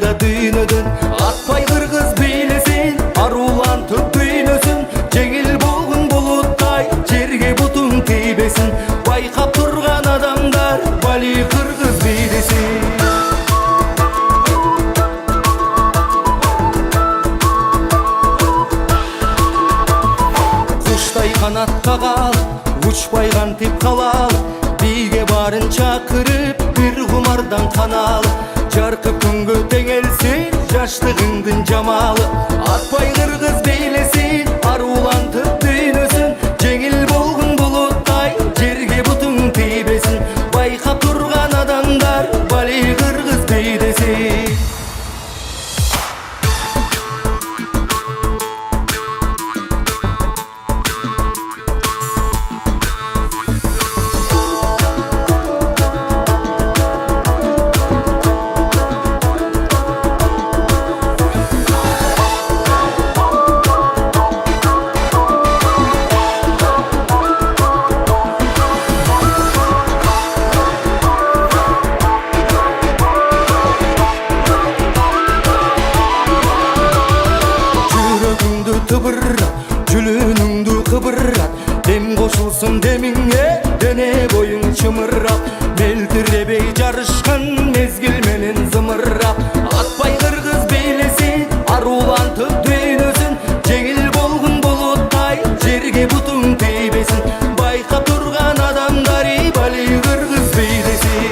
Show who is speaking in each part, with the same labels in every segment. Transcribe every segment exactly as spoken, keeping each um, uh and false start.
Speaker 1: да дүйнөдөн. Атпай кыргыз бийлесин, арулантып дүйнөсүн. Жеңил болгон булуттай жерге бутун тийбесин. Байкап турган адамдар бали кыргыз бийлесин. Куштай канат кагал, учпай кантип калал. Биге барын чакырып, бир кумардан канал. Жаркып күнгө теңелсин, жаштыгыңдын жамалы. Атпай кыргыз бийлесин, арулантып дүйнөсүн. Жеңил болгон булуттай жерге бутун тийбесин. Байкап турган адамдар бали кыргыз бийлесин. Тыбыррат, жүлүнүңдү кыбыррат. Дем кошулсун демиңе, дене боюң чымыррап. Мелтиребей жарышкан мезгил менен зымыррап. Атпай кыргыз бийлесин, арулантып дүйнөсүн. Жеңил болгон булуттай жерге бутун тийбесин. Байкап турган адамдар бали кыргыз бийлесин.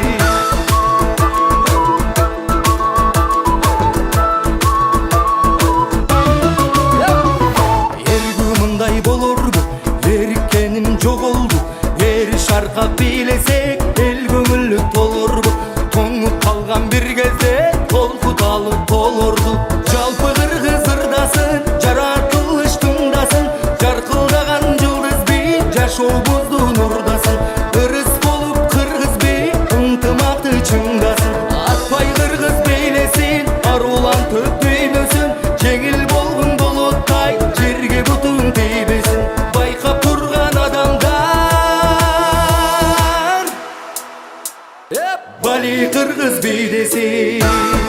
Speaker 1: Болурду, эриккеним жоголду. Ери шаркап бийлесек, эл көңүлү толурду. Тоңуп калган бир кезде, толкут алып толурду. Жалпы кыргыз ырдасын, жаратылыштыңдасын. Жаркылдаган жылдыз би, жашообуздун урдасын. Ырыс болуп кыргыз би, ынтымакты чыңдасын. Атпай кыргыз бийлесин, арулантып дүйнөсүн. Жеңил болгон булуттай жерге бутун тийбесин. Байкап турган адамдар бали кыргыз бийлесин.